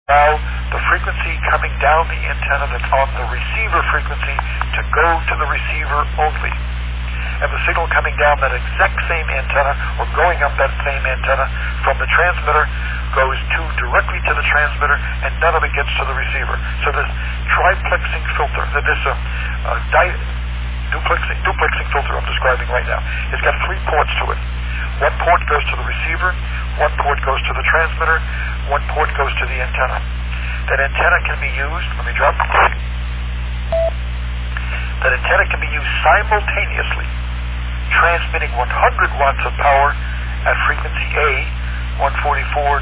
allow the frequency coming down the antenna that's on the receiver frequency to go to the receiver only. And the signal coming down that exact same antenna or going up that same antenna from the transmitter goes directly to the transmitter, and none of it gets to the receiver. So this triplexing filter, this duplexing filter I'm describing right now, it's got 3 ports to it. One port goes to the receiver, one port goes to the transmitter, one port goes to the antenna. That antenna can be used, that antenna can be used simultaneously, transmitting 100 watts of power at frequency A, 146.25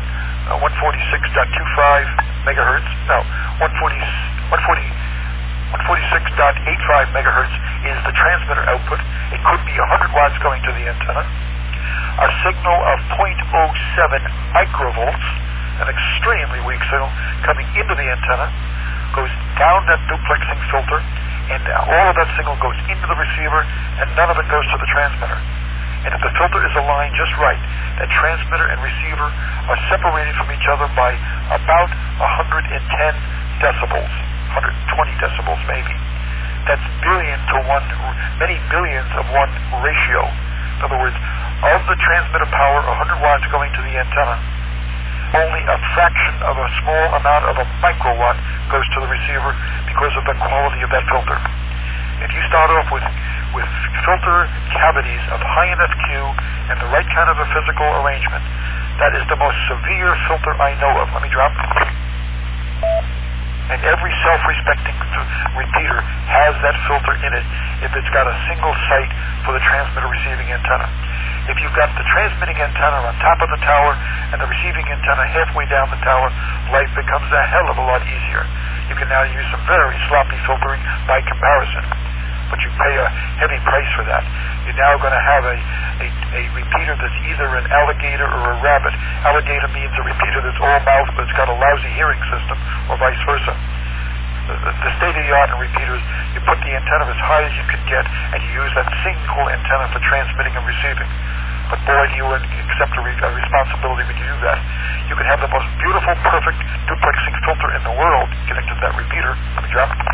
megahertz. No, 146.85 megahertz is the transmitter output. It could be 100 watts going to the antenna. A signal of 0.07 microvolts, an extremely weak signal coming into the antenna, goes down that duplexing filter, and all of that signal goes into the receiver, and none of it goes to the transmitter. And if the filter is aligned just right, that transmitter and receiver are separated from each other by about 110 decibels, 120 decibels maybe. That's billion to one, many billions of one ratio. In other words, of the transmitter power, 100 watts going to the antenna, only a fraction of a small amount of a microwatt goes to the receiver because of the quality of that filter. If you start off with filter cavities of high enough Q and the right kind of a physical arrangement, that is the most severe filter I know of. Let me drop. And every self-respecting repeater has that filter in it if it's got a single site for the transmitter receiving antenna. If you've got the transmitting antenna on top of the tower and the receiving antenna halfway down the tower, life becomes a hell of a lot easier. You can now use some very sloppy filtering by comparison, but you pay a heavy price for that. You're now going to have a repeater that's either an alligator or a rabbit. Alligator means a repeater that's all mouth, but it's got a lousy hearing system, or vice versa. The state-of-the-art in repeaters, you put the antenna as high as you can get, and you use that single antenna for transmitting and receiving. But boy, do you accept a responsibility when you do that. You can have the most beautiful, perfect duplexing filter in the world connected to that repeater. Let me drop it.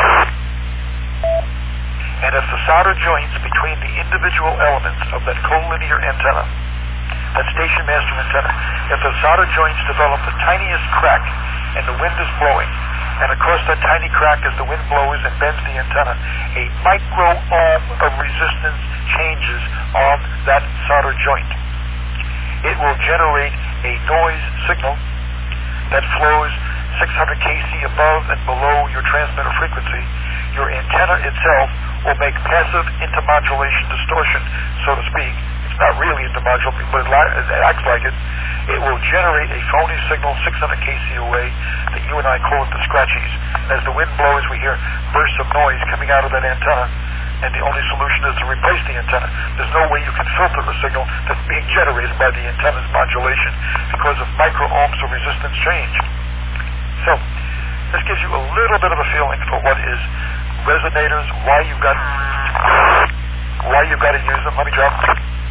And if the solder joints between the individual elements of that collinear antenna, that station master antenna, if the solder joints develop the tiniest crack and the wind is blowing, and across that tiny crack as the wind blows and bends the antenna, a micro-ohm of resistance changes on that solder joint. It will generate a noise signal that flows 600 kc above and below your transmitter frequency. Your antenna itself will make passive intermodulation distortion, so to speak. It's not really intermodulation, but it acts like it. It will generate a phony signal 600 kc away that you and I call it the scratchies. As the wind blows, we hear bursts of noise coming out of that antenna, and the only solution is to replace the antenna. There's no way you can filter a signal that's being generated by the antenna's modulation because of micro-ohms of resistance change. So, this gives you a little bit of a feeling for what is resonators, why you've got to use them. Let me drop.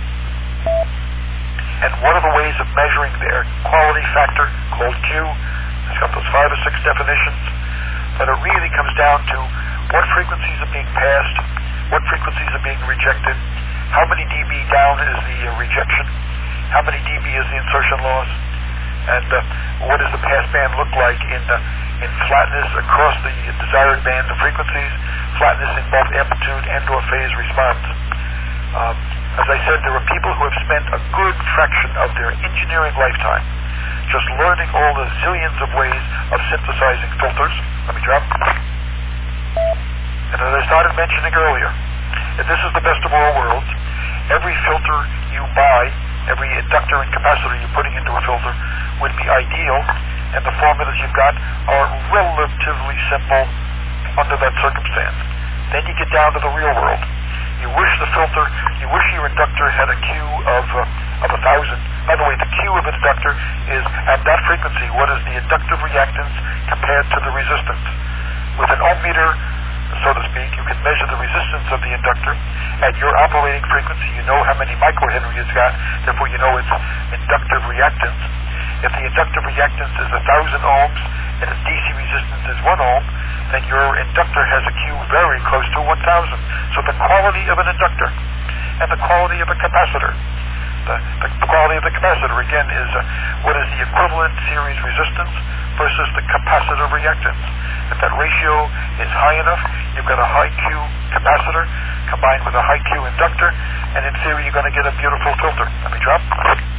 And what are the ways of measuring their quality factor, called Q? It's got those 5 or 6 definitions, but it really comes down to what frequencies are being passed, what frequencies are being rejected, how many dB down is the rejection, how many dB is the insertion loss, and what does the pass band look like in flatness across the desired band of frequencies, flatness in both amplitude and or phase response. As I said, there are people who have spent a good fraction of their engineering lifetime just learning all the zillions of ways of synthesizing filters. Let me drop. And as I started mentioning earlier, if this is the best of all worlds, every filter you buy, every inductor and capacitor you're putting into a filter would be ideal, and the formulas you've got are relatively simple under that circumstance. Then you get down to the real world. You wish your inductor had a Q of 1,000. By the way, the Q of an inductor is at that frequency, what is the inductive reactance compared to the resistance. With an ohm meter, so to speak, you can measure the resistance of the inductor. At your operating frequency, you know how many microhenry it's got, therefore you know its inductive reactance. If the inductive reactance is 1,000 ohms and its DC resistance is 1 ohm, then your inductor has a Q very close to 1,000. So the quality of an inductor and the quality of a capacitor. The quality of the capacitor, again, is what is the equivalent series resistance versus the capacitor reactance. If that ratio is high enough, you've got a high Q capacitor combined with a high Q inductor, and in theory you're going to get a beautiful filter. Let me drop.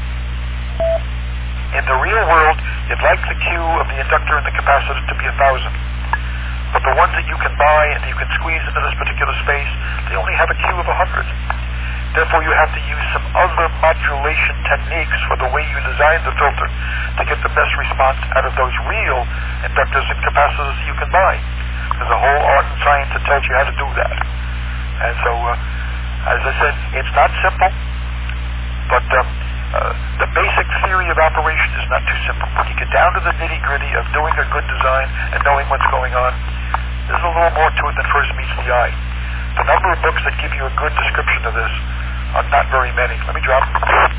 In the real world, you'd like the Q of the inductor and the capacitor to be 1,000. But the ones that you can buy and you can squeeze into this particular space, they only have a Q of 100. Therefore, you have to use some other modulation techniques for the way you design the filter to get the best response out of those real inductors and capacitors you can buy. There's a whole art and science that tells you how to do that. And so, as I said, it's not simple, but the basic theory of operation is not too simple. When you get down to the nitty-gritty of doing a good design and knowing what's going on, there's a little more to it than first meets the eye. The number of books that give you a good description of this are not very many. Let me drop.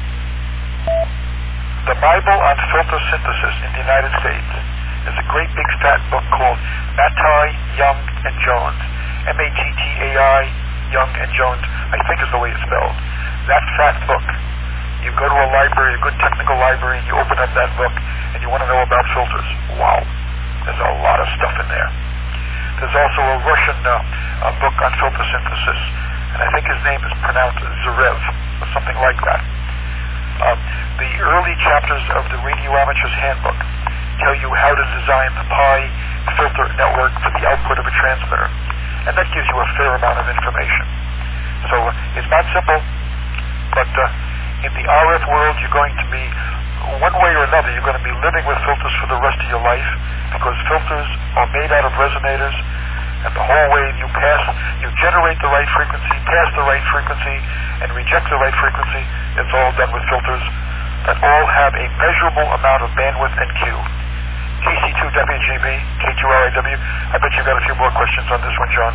The Bible on Filter Synthesis in the United States is a great big fat book called Mattei, Young, and Jones. Mattai, Young, and Jones, I think is the way it's spelled. That fat book. You go to a library, a good technical library, and you open up that book, and you want to know about filters. Wow. There's a lot of stuff in there. There's also a Russian book on filter synthesis, and I think his name is pronounced Zarev, or something like that. The early chapters of the Radio Amateur's Handbook tell you how to design the pi filter network for the output of a transmitter, and that gives you a fair amount of information. So it's not simple, but in the RF world, you're going to be, one way or another, you're going to be living with filters for the rest of your life, because filters are made out of resonators, and the whole way you generate the right frequency, pass the right frequency, and reject the right frequency, it's all done with filters that all have a measurable amount of bandwidth and Q. KC2WGB, K2RIW, I bet you've got a few more questions on this one, John.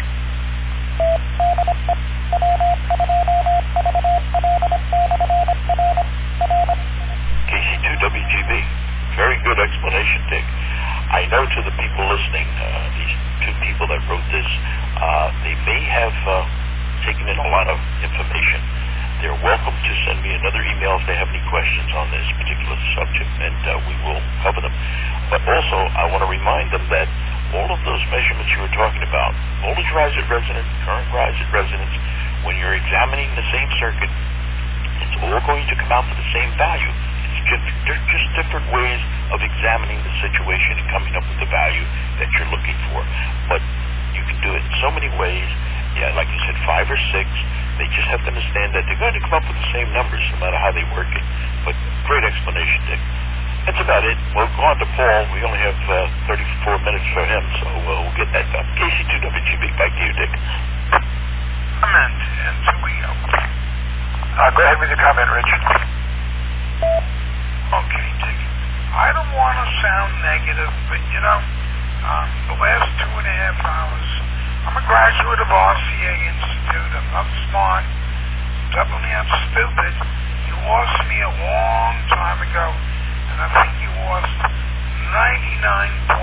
KC2WGB, very good explanation, Dick. I know to the people listening, these two people that wrote this, they may have taken in a lot of information. They're welcome to send me another email if they have any questions on this particular subject, and we will cover them. But also, I want to remind them that all of those measurements you were talking about, voltage rise at resonance, current rise at resonance, when you're examining the same circuit, it's all going to come out to the same value. They're just different ways of examining the situation and coming up with the value that you're looking for. But you can do it in so many ways. Yeah, like you said, 5 or 6. They just have to understand that they're going to come up with the same numbers no matter how they work it. But great explanation, Dick. That's about it. We'll go on to Paul. We only have 34 minutes for him, so we'll get that done. KC2WGB, back to you, Dick. Comment, and so we go. Go ahead with your comment, Rich. Okay, Dick. I don't want to sound negative, but the last 2.5 hours, I'm a graduate of RCA Institute. I'm not smart. Definitely I'm stupid. You lost me a long time ago, and I think you lost 99.99%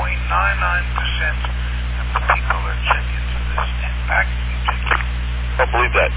of the people that check into this. And back to you, Dick. I believe that.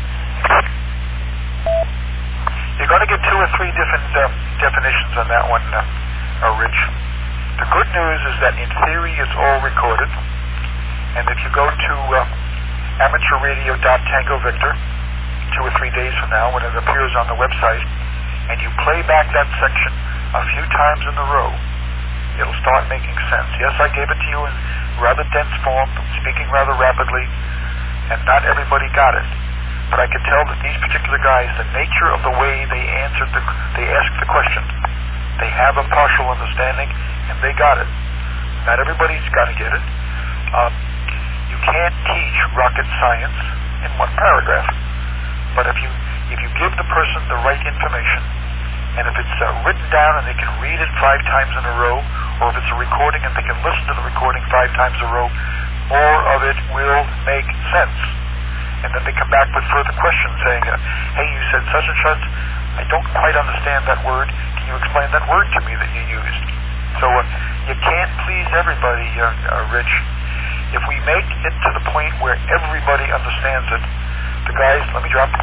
You're going to get 2 or 3 different definitions on that one, Rich. The good news is that in theory it's all recorded, and if you go to amateurradio.Tango Victor 2 or 3 days from now when it appears on the website, and you play back that section a few times in a row, it'll start making sense. Yes, I gave it to you in rather dense form, speaking rather rapidly, and not everybody got it. But I could tell that these particular guys, the nature of the way they asked the question, they have a partial understanding, and they got it. Not everybody's got to get it. You can't teach rocket science in one paragraph. But if you give the person the right information, and if it's written down and they can read it 5 times in a row, or if it's a recording and they can listen to the recording 5 times in a row, more of it will make sense. And then they come back with further questions saying, hey, you said such and such. I don't quite understand that word. Can Can you explain that word to me that you used? So you can't please everybody, Rich. If we make it to the point where everybody understands it, the guys that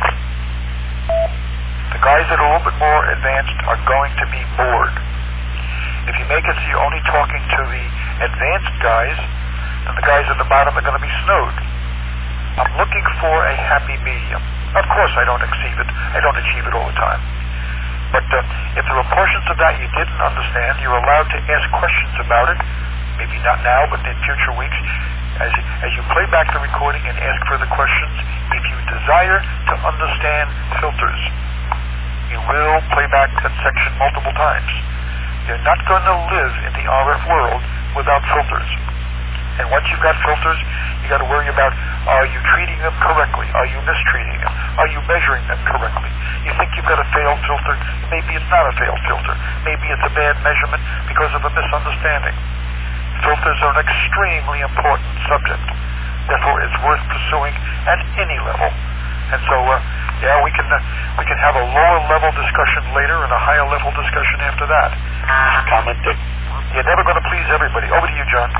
are a little bit more advanced are going to be bored. If you make it so you're only talking to the advanced guys, then the guys at the bottom are going to be snowed. I'm looking for a happy medium. Of course I don't achieve it all the time. But if there were portions of that you didn't understand, you're allowed to ask questions about it. Maybe not now, but in future weeks. As you play back the recording and ask further questions, if you desire to understand filters, you will play back that section multiple times. You're not going to live in the RF world without filters. And once you've got filters, you got to worry about, are you treating them correctly? Are you mistreating them? Are you measuring them correctly? You think you've got a failed filter, maybe it's not a failed filter. Maybe it's a bad measurement because of a misunderstanding. Filters are an extremely important subject. Therefore, it's worth pursuing at any level. And so, we can have a lower level discussion later and a higher level discussion after that. Comment, Dick? You're never going to please everybody. Over to you, John.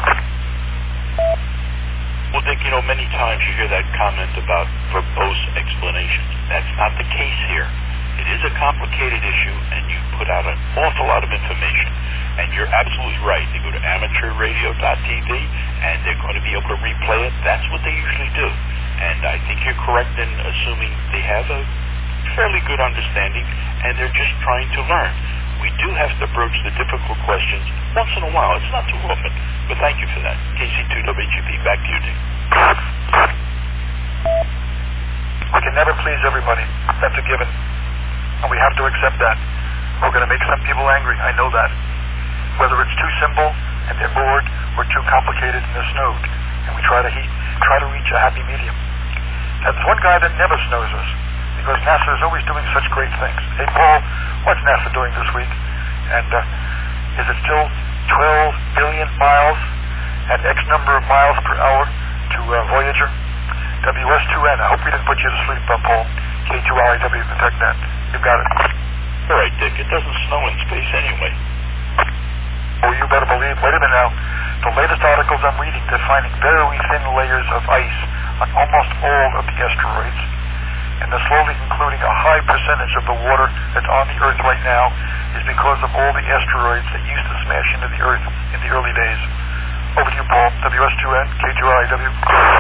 Well, Dick, many times you hear that comment about verbose explanations. That's not the case here. It is a complicated issue, and you put out an awful lot of information. And you're absolutely right. They go to amateurradio.tv, and they're going to be able to replay it. That's what they usually do. And I think you're correct in assuming they have a fairly good understanding, and they're just trying to learn. We do have to broach the difficult questions once in a while. It's not too often, but thank you for that. KC2WGP, back to you, Dick. We can never please everybody. That's a given. And we have to accept that. We're going to make some people angry. I know that. Whether it's too simple and they're bored or too complicated and they're snowed. And we try to reach a happy medium. Now, there's one guy that never snows us because NASA is always doing such great things. Hey, Paul, what's NASA doing this week? And is it still 12 billion miles at X number of miles per hour to Voyager? WS2N. I hope we didn't put you to sleep, Paul. K2RIW, protect that. You've got it. All right, Dick. It doesn't snow in space anyway. Oh, you better believe. Wait a minute now. The latest articles I'm reading, they're finding very thin layers of ice on almost all of the asteroids. And they're slowly concluding a high percentage of the water that's on the Earth right now is because of all the asteroids that used to smash into the Earth in the early days. Over to you, Paul. WS2N, K2RIW.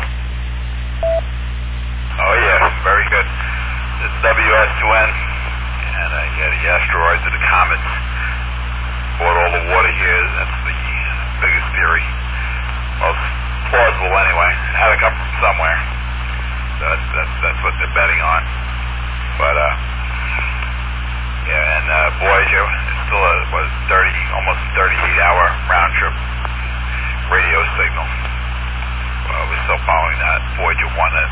Oh, yes. Very good. This is WS2N. And the asteroids and the comets brought all the water here. That's the biggest theory. Most plausible anyway. It had to come from somewhere. So that's what they're betting on. But Voyager is still almost 38-hour round trip radio signal. We're still following that. Voyager 1 at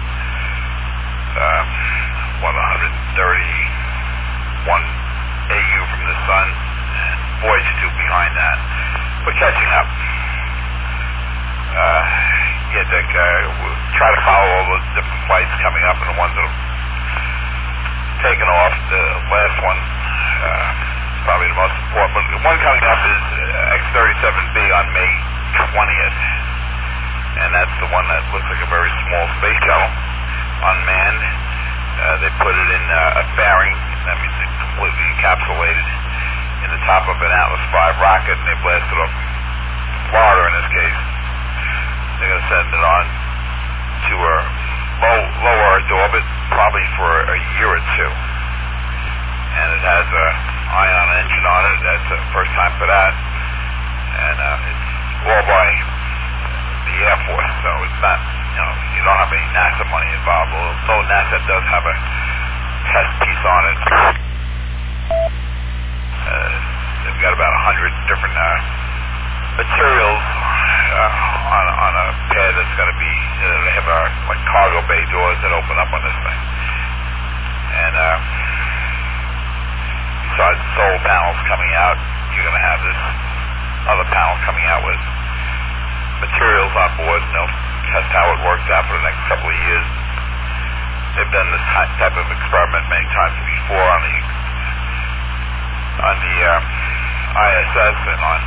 131 AU from the sun, and Voyager 2 behind that. We're catching up. Dick, we'll try to follow all those different flights coming up, and the ones that have taken off. The last one is probably the most important. But the one coming up is X-37B on May 20th, and that's the one that looks like a very small space shuttle, unmanned. They put it in a fairing. That means it's completely encapsulated in the top of an Atlas V rocket, and they blasted off Florida in this case. They're going to send it on to a low Earth orbit, probably for a year or two. And it has a ion engine on it. That's the first time for that. And it's all by the Air Force, so it's not, you don't have any NASA money involved, although NASA does have a test piece on it. They've got about 100 different materials on a pad that's going to be, they have like cargo bay doors that open up on this thing. And besides the solar panels coming out, you're going to have this other panel coming out with materials on board, and they'll test how it works out for the next couple of years. They've done this type of experiment many times before on the on the ISS and on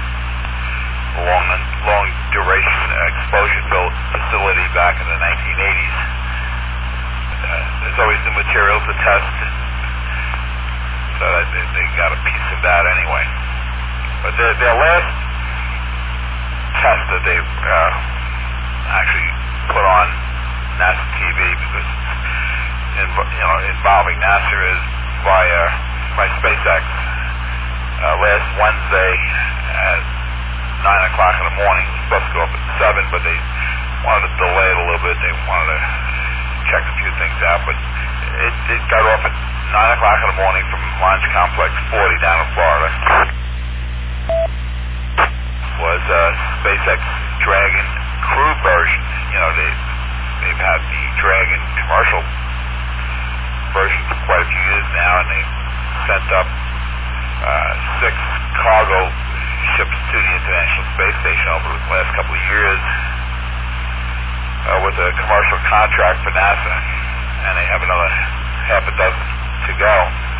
long duration exposure facility back in the 1980s. There's always new materials to test, so they got a piece of that anyway. But their last test that they actually put on NASA TV, because involving NASA, is by SpaceX. Last Wednesday at 9 o'clock in the morning. It was supposed to go up at 7, but they wanted to delay it a little bit. They wanted to check a few things out, but it got off at 9 o'clock in the morning from Launch Complex 40 down in Florida. Was SpaceX Dragon crew version. They've had the Dragon commercial version for quite a few years now, and they sent up 6 cargo ships to the International Space Station over the last couple of years with a commercial contract for NASA, and they have another half a dozen to go.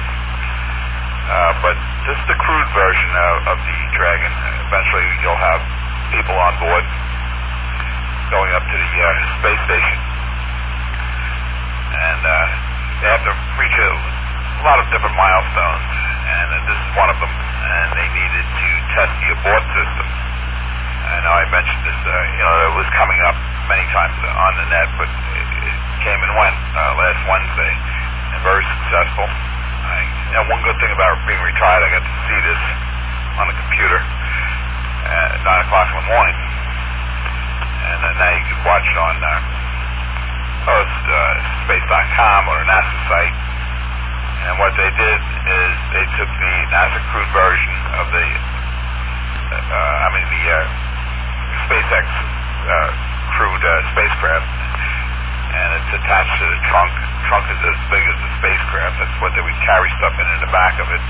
But this is the crewed version of the Dragon. Eventually you'll have people on board going up to the space station, and they have to reach a lot of different milestones, and this is one of them, and they needed to test the abort system. I know I mentioned this, it was coming up many times on the net, but it came and went last Wednesday, and very successful. One good thing about being retired, I got to see this on the computer at 9 o'clock in the morning, and now you can watch it on space.com or the NASA site. And what they did is they took the NASA crewed version of the SpaceX crewed spacecraft, and it's attached to the trunk. The trunk is as big as the spacecraft. That's what they would carry stuff in the back of it.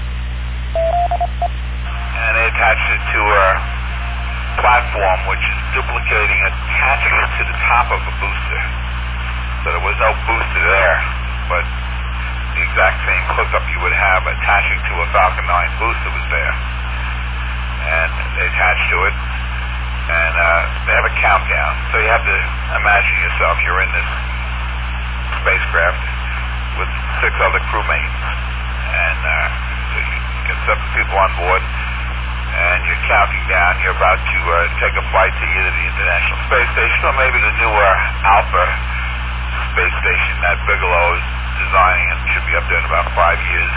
And they attached it to a platform which is duplicating, attaching it to the top of a booster. So there was no booster there, but the exact same hookup you would have attaching to a Falcon 9 booster was there. And they attached to it, and they have a countdown. So you have to imagine yourself, you're in this spacecraft with 6 other crewmates, and so you get 7 people on board, and you're counting down. You're about to take a flight to either the International Space Station or maybe the newer Alpha space station that Bigelow is designing and should be up there in about 5 years.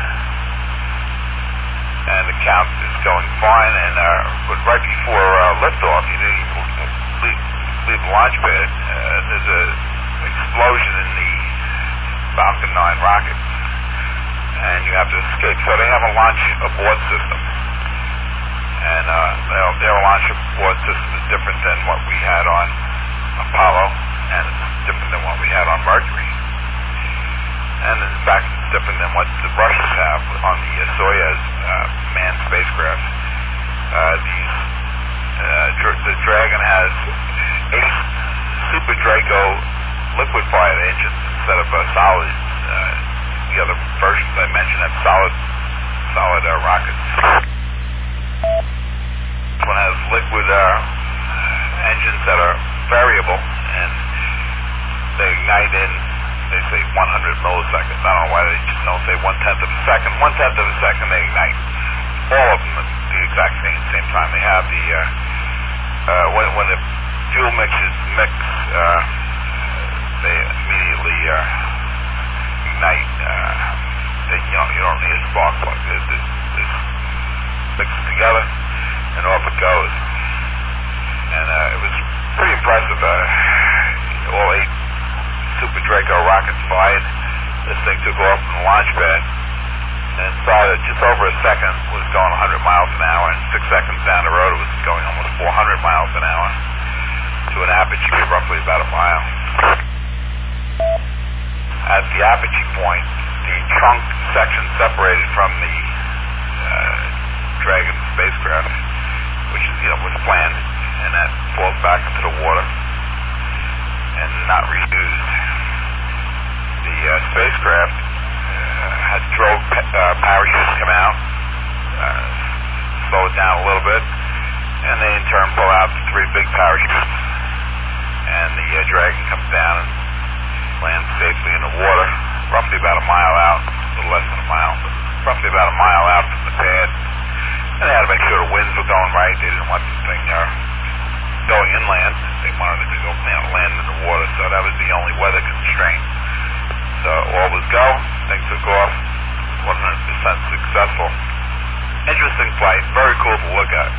And the count is going fine, and but right before liftoff, you leave the launch pad, there's a explosion in the Falcon 9 rocket, and you have to escape. So they have a launch abort system, and their launch abort system is different than what we had on Apollo, and it's different than what we had on Mercury. And in fact, it's different than what the Russians have on the Soyuz manned spacecraft. The Dragon has 8 Super Draco liquid-fired engines instead of solid. The other versions I mentioned have solid rockets. This one has liquid engines that are variable, and they ignite in, they say 100 milliseconds. I don't know why they just don't say 1/10 of a second. 1/10 of a second they ignite. All of them at the exact same time. They have the when the fuel mixes mix, they immediately ignite. You don't need a spark plug. This mixes together and off it goes. And it was pretty impressive. All 8 Super Draco rockets fired. This thing took off from the launch pad, and inside of just over a second was going 100 miles an hour, and 6 seconds down the road it was going almost 400 miles an hour to an apogee of roughly about a mile. At the apogee point, the trunk section separated from the Dragon spacecraft, which is was planned, and that falls back into the water and not reused. The spacecraft drove parachutes come out, slow it down a little bit, and they in turn pull out 3 big parachutes, and the Dragon comes down and lands safely in the water, roughly about a mile out, a little less than a mile, but roughly about a mile out from the pad. And they had to make sure the winds were going right. They didn't want the thing going inland. They wanted it to go land in the water, so that was the only weather constraint. So all was go. Things took off. 100% successful. Interesting flight. Very cool to look at.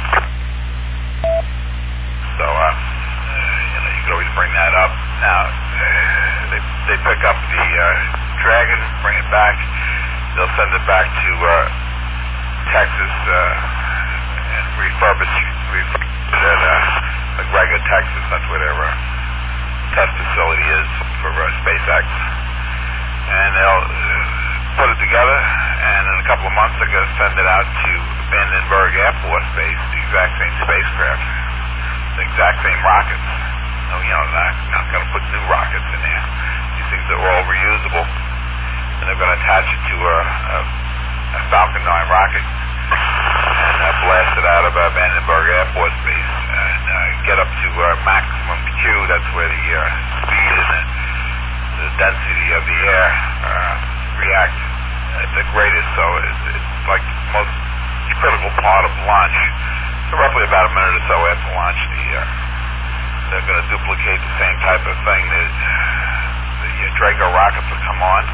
So, you could always bring that up. Now, they pick up the Dragon, bring it back. They'll send it back to Texas and refurbish it at McGregor, Texas. That's where their test facility is for SpaceX. And they'll put it together, and in a couple of months they're going to send it out to Vandenberg Air Force Base, the exact same spacecraft, the exact same rockets. No, not going to put new rockets in there. These things are all reusable, and they're going to attach it to a Falcon 9 rocket and blast it out of Vandenberg Air Force Base and get up to maximum Q. That's where the speed and the density of the air react at the greatest. So it's like the most critical part of launch. So roughly about a minute or so after launch, they're going to duplicate the same type of thing. The Draco rockets will come on,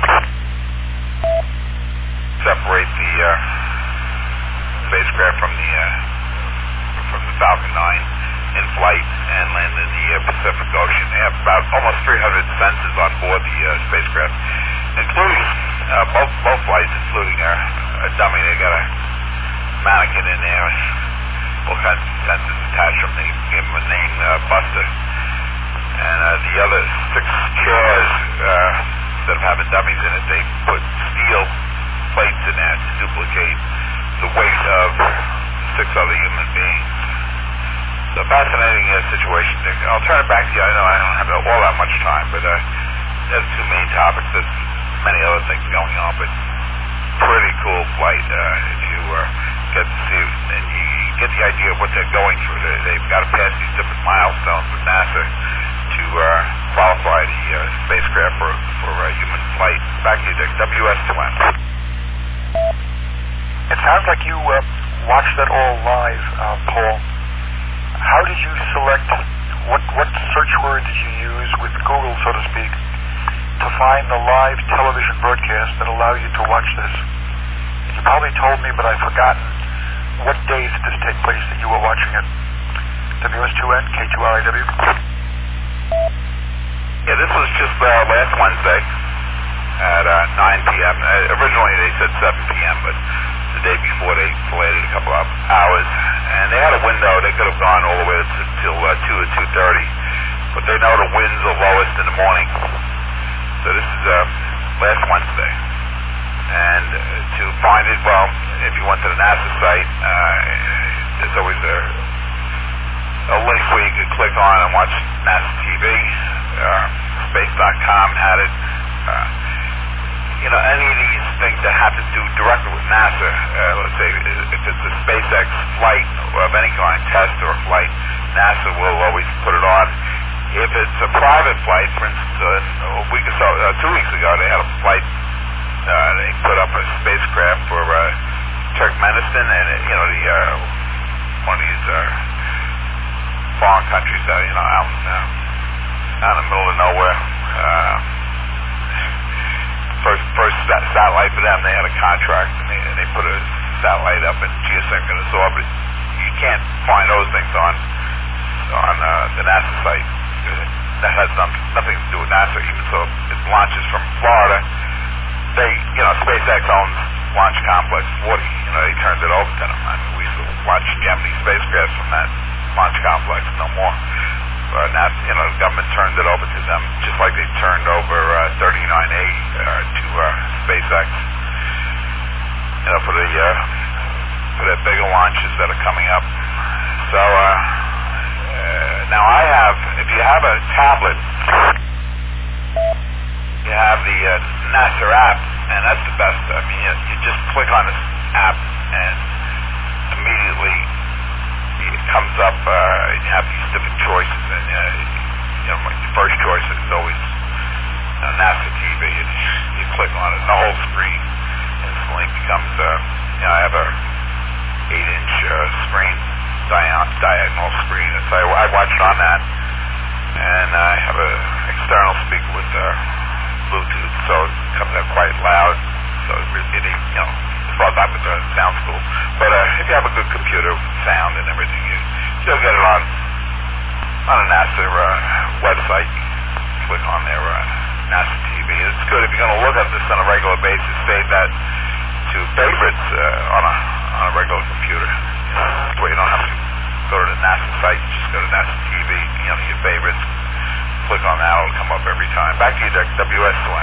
separate the spacecraft from the Falcon 9 in flight and land in the Pacific Ocean. They have about almost 300 sensors on board the spacecraft, including both flights, including a dummy. They got a mannequin in there and all kinds of sensors attached to them. They gave them a name, Buster. And the other 6 chairs, instead of having dummies in it, they put steel plates in there to duplicate the weight of 6 other human beings. So fascinating situation. I'll turn it back to you. I know I don't have all that much time, but there's 2 main topics. There's many other things going on, but pretty cool flight if you get to see it, and you get the idea of what they're going through. They've got to pass these different milestones with NASA to qualify the spacecraft for human flight. Back to the WS2M. It sounds like you watched that all live, Paul. How did you select, what search word did you use with Google, so to speak, to find the live television broadcast that allowed you to watch this? And you probably told me, but I've forgotten, what days did this take place that you were watching it? WS2N, K2RIW? Yeah, this was just last Wednesday at 9 p.m. Originally they said 7 p.m., but the day before they delayed it a couple of hours. And they had a window. They could have gone all the way till 2 or 2:30, but they know the winds are lowest in the morning. So this is last Wednesday. And to find it, well, if you went to the NASA site, there's always a link where you could click on and watch NASA TV. Space.com had it. Any of these things that have to do directly with NASA, let's say if it's a SpaceX flight of any kind, test or flight, NASA will always put it on. If it's a private flight, for instance, a week or so, 2 weeks ago, they had a flight. They put up a spacecraft for Turkmenistan, and one of these foreign countries, out in the middle of nowhere. First satellite for them. They had a contract, and they put a satellite up in geosynchronous orbit. You can't find those things on the NASA site. That has nothing to do with NASA. Even so, it launches from Florida. SpaceX owns Launch Complex 40. They turned it over to them. We used to watch Gemini spacecraft from that launch complex. No more. NASA, the government turned it over to them, just like they turned over 39A to SpaceX. For the bigger launches that are coming up. So now if you have a tablet, you have the NASA app, and that's the best. I mean, you just click on this app and immediately it comes up. You have these different choices, and my first choice is always NASA TV, and you click on it, and the whole screen instantly becomes. I have a 8-inch screen, diagonal screen, and so I watch it on that, and I have a external speaker with Bluetooth, so it comes out quite loud. So it as far as I'm concerned, it sounds cool. But if you have a good computer with sound and everything, you'll get it on a NASA website. You click on their NASA TV. It's good if you're going to look at this on a regular basis. Save that to favorites on a regular computer. Where you don't have to go to the NASA site. You just go to NASA TV. Your favorites. Click on that. It'll come up every time. Back to you, WS1.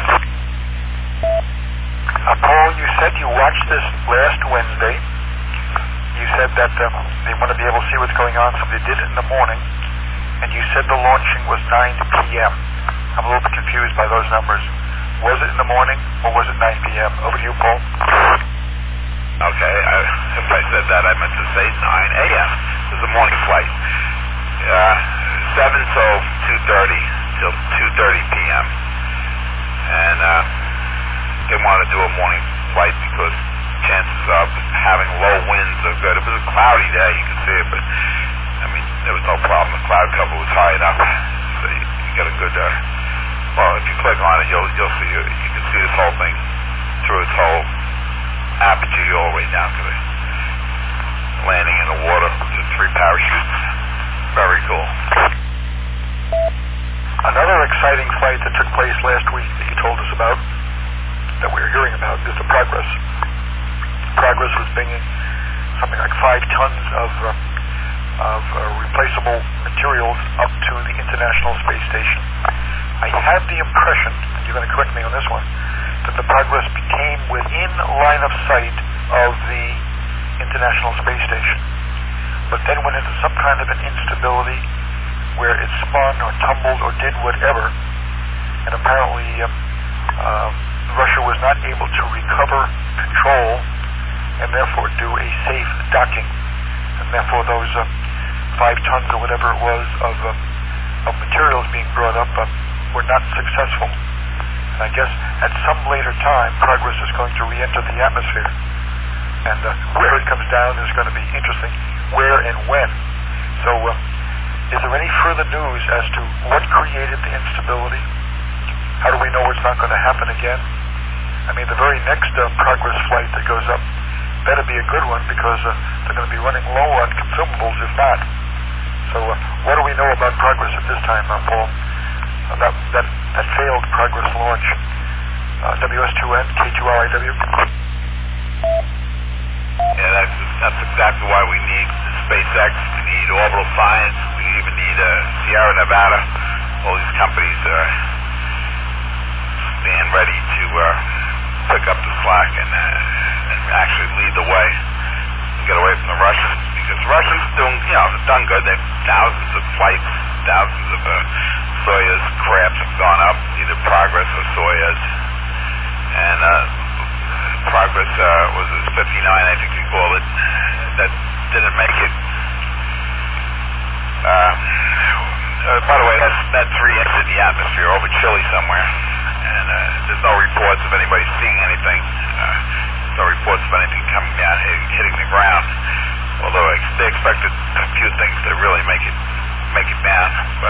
Paul, you said you watched this last Wednesday. You said that they want to be able to see what's going on, so they did it in the morning. And you said the launching was 9 p.m. I'm a little bit confused by those numbers. Was it in the morning or was it 9 p.m.? Over to you, Paul. Okay, if I said that, I meant to say 9 a.m. It was a morning flight. 7 till 2:30 till 2:30 p.m. And they want to do a morning flight because chances of having low winds are good. If it was a cloudy day, you could see it, but there was no problem. The cloud cover was high enough, so you get a good. If you click on it, you'll see. You can see this whole thing through its whole apogee all the way down to the landing in the water. The 3 parachutes. Very cool. Another exciting flight that took place last week that you told us about, that we were hearing about, is the Progress. Progress was bringing something like 5 tons of replaceable materials up to the International Space Station. I had the impression, and you're going to correct me on this one, that the Progress became within line of sight of the International Space Station, but then went into some kind of an instability where it spun or tumbled or did whatever, and apparently Russia was not able to recover control and therefore do a safe docking, and therefore those 5 tons or whatever it was of materials being brought up were not successful. And I guess at some later time, Progress is going to re-enter the atmosphere, and where it comes down is going to be interesting, where and when. So is there any further news as to what created the instability? How do we know it's not going to happen again? The very next Progress flight that goes up better be a good one, because they're going to be running low on consumables if not. So what do we know about Progress at this time, Paul? About that failed Progress launch. WS2N, K2RIW. Yeah, that's exactly why we need SpaceX. We need Orbital Science. We even need Sierra Nevada. All these companies stand ready to pick up the slack and actually lead the way and get away from the Russians. Because the Russians have done good. They've thousands of flights, thousands of Soyuz crafts have gone up, either Progress or Soyuz. And Progress was 59, I think they called it. That didn't make it. By the way, that's re-entered the atmosphere over Chile somewhere. And there's no reports of anybody seeing anything. There's no reports of anything coming down, hitting the ground. Although they expected a few things to really make it down, but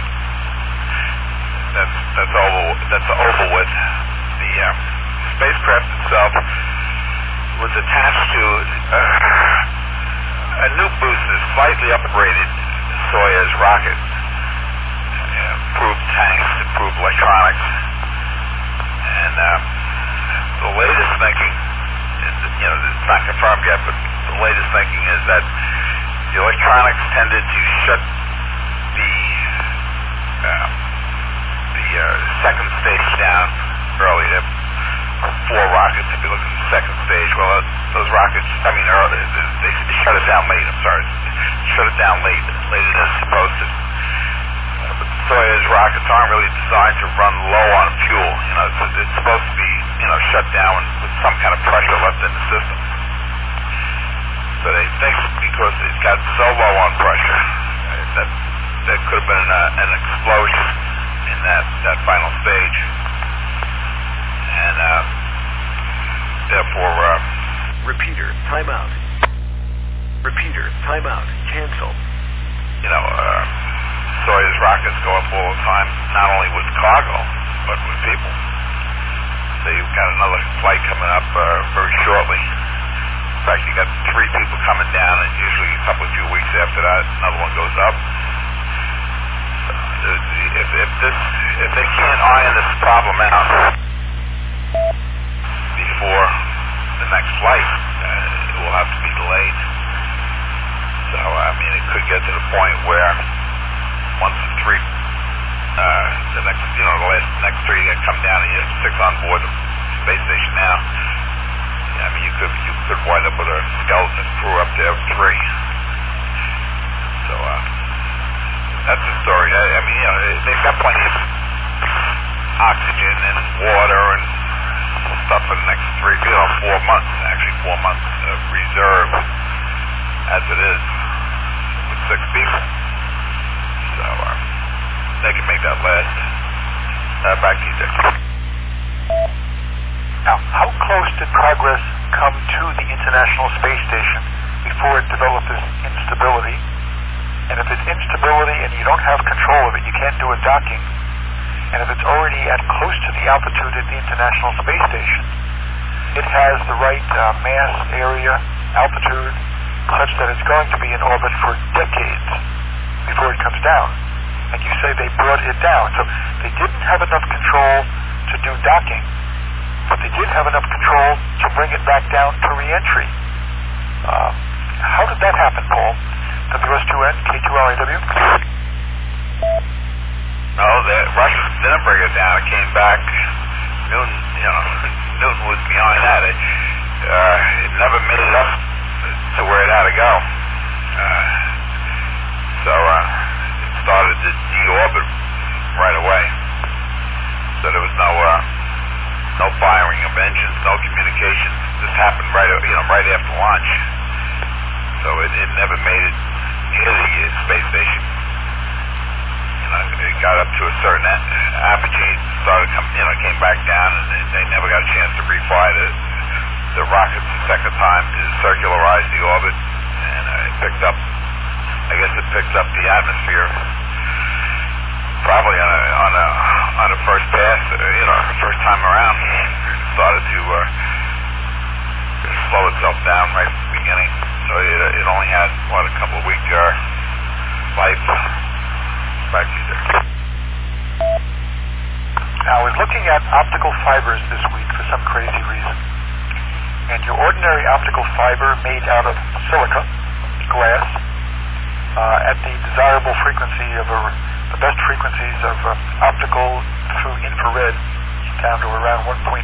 that's over with. The spacecraft itself was attached to a new booster, slightly upgraded Soyuz rocket. Improved tanks, improved electronics. And the latest thinking, it's not confirmed yet, but the latest thinking is that the electronics tended to shut the second stage down early. 4 rockets, if you look at the second stage. Well, those rockets, they shut it down late. I'm sorry. Shut it down later than it's supposed to. But the Soyuz rockets aren't really designed to run low on fuel. It's supposed to be shut down with some kind of pressure left in the system. So they think because it got so low on pressure that there could have been an explosion in that final stage, and therefore. Repeater, timeout. Repeater, timeout. Cancel. Soyuz rockets go up all the time, not only with cargo, but with people. So you've got another flight coming up very shortly. In fact, you got 3 people coming down, and usually a few weeks after that, another one goes up. If they can't iron this problem out before the next flight, it will have to be delayed. So, it could get to the point where once the next 3 that come down and you have 6 on board the space station now, you could wind up with a skeleton crew up there of 3. So, that's the story. They've got plenty of oxygen and water and stuff for the next 4 months, actually 4 months reserve as it is with 6 people. So they can make that last. Back to you, Dick. Now, how close did Progress come to the International Space Station before it developed this instability? And if it's instability and you don't have control of it, you can't do a docking. And if it's already at close to the altitude at the International Space Station, it has the right mass, area, altitude, such that it's going to be in orbit for decades before it comes down. And you say they brought it down. So they didn't have enough control to do docking, but they did have enough control to bring it back down to re-entry. How did that happen, Paul? WS2N, K2LAW? No, the Russians didn't bring it down. It came back. Newton was behind that. It never made it up to where it had to go. So it started to deorbit right away. So there was no firing of engines, no communications. This happened right after launch. So it never made it near the space station. It got up to a certain apogee, came back down, and they never got a chance to refly the rockets the second time to circularize the orbit, and it picked up the atmosphere probably on a first pass, first time around. It started to slow itself down right at the beginning, so it only had a couple of week life. Back to you there. Now, I was looking at optical fibers this week for some crazy reason. And your ordinary optical fiber made out of silica, glass, at the desirable frequency of the best frequencies of optical through infrared, down to around 1.5, 1.8